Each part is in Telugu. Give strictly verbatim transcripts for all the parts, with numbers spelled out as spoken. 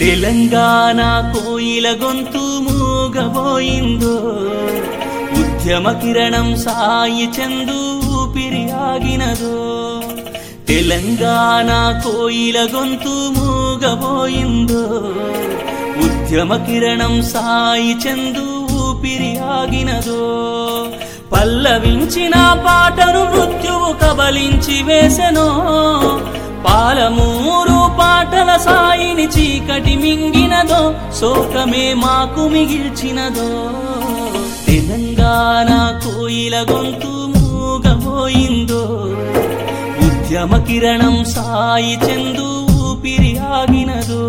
తెలంగాణ కోయిల గొంతు మూగబోయిందో, ఉద్యమ కిరణం సాయి చందు ఊపిరి ఆగినదో. తెలంగాణ కోయిల గొంతు మూగబోయిందో, ఉద్యమ కిరణం సాయి చందు ఊపిరి ఆగినదో. పల్లవించిన పాటను మృత్యువు కబలించి వేసెనో, పాలమూరు పాటల సాయిని చీకటి మింగినదో, శోకమే మాకు మిగిల్చినదో. తెలంగాణ కోయిల గొంతు మూగబోయిందో, ఉద్యమ కిరణం సాయి చందు ఊపిరి ఆగినదో.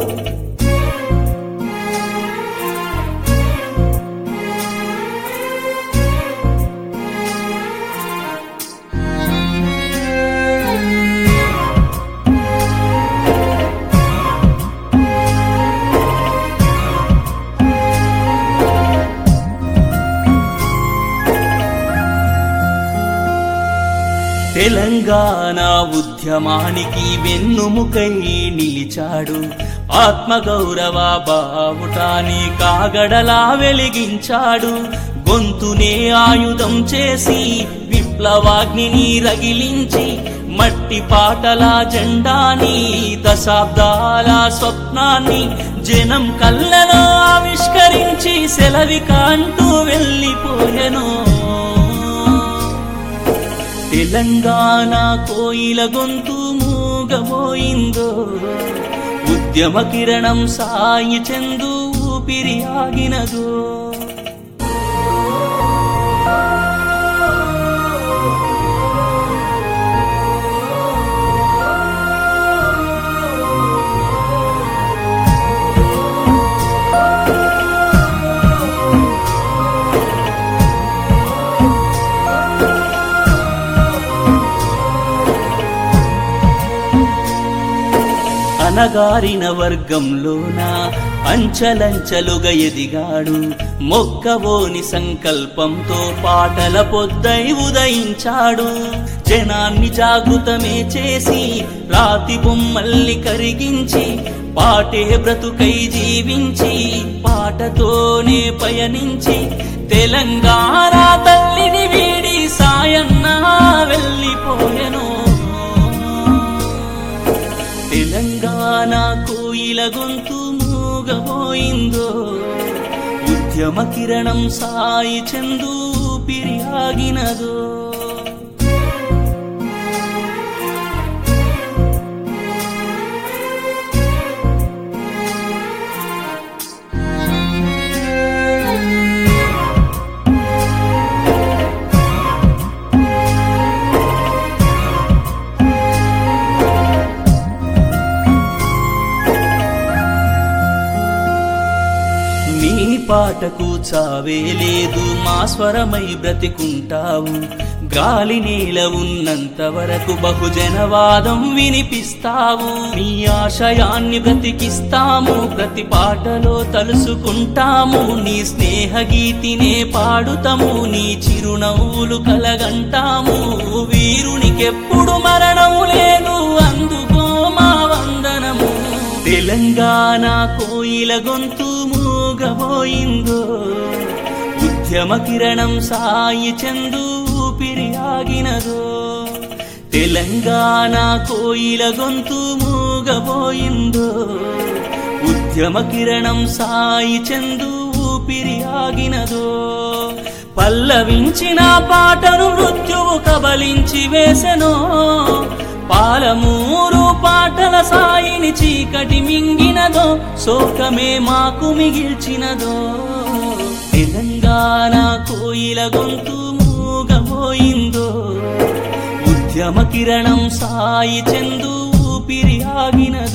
తెలంగాణ ఉద్యమానికి వెన్నుముకై నిలిచాడు, ఆత్మగౌరవ బావుటాన్ని కాగడలా వెలిగించాడు. గొంతునే ఆయుధం చేసి విప్లవాగ్నిని రగిలించి, మట్టి పాటల జెండాని దశాబ్దాల స్వప్నాన్ని జనం కళ్ళలో ఆవిష్కరించి సెలవిక అంటూ వెళ్ళిపోయెను. తెలంగాణ కోయిల గొంతు మూగబోయిందో, ఉద్యమ కిరణం సాయి చందు ఊపిరి ఆగినదో. అనగారిన వర్గంలోన అంచలంచలుగా ఎదిగాడు, మొక్కవోని సంకల్పంతో పాటల పొద్దై ఉదయించాడు. జనాన్ని జాగృతమే చేసి రాతి బొమ్మల్ని కరిగించి, పాటే బ్రతుకై జీవించి పాటతోనే పయనించి, తెలంగాణ తల్లిని వీడి సాయన్న వెళ్ళిపోయెను. తెలంగాణ కోయిల గొంతు మూగబోయిందో, ఉద్యమ కిరణం సాయి చందు ఊపిరి ఆగినదో. నీ పాటకు చావే లేదు, మా స్వరమై బ్రతికుంటావు. గాలి నేల ఉన్నంత వరకు బహుజనవాదం వినిపిస్తావు. నీ ఆశయాన్ని బ్రతికిస్తాము, ప్రతి పాటలో తలుసుకుంటాము. నీ స్నేహ గీతినే పాడుతాము, నీ చిరునవ్వులు కలగంటాము. వీరునికెప్పుడు మరణం లేదు, అందుకో మా వందనము. తెలంగాణ కోయిల గొంతు మూగబోయిందో, ఉద్యమ కిరణం సాయి చందు ఊపిరి ఆగినదో. తెలంగాణ కోయిల గొంతు మూగబోయిందో, ఉద్యమ కిరణం సాయి చందు ఊపిరి ఆగినదో. పల్లవించిన పాటను మృత్యువు కబలించి వేసెనో, పాలమూరు పాటల సాయిని చీకటి మింగినదో, శోకమే మాకు మిగిల్చినదో. తెలంగాణ కోయిల గొంతు మూగబోయిందో, ఉద్యమ కిరణం సాయి చందు ఊపిరి ఆగినదో.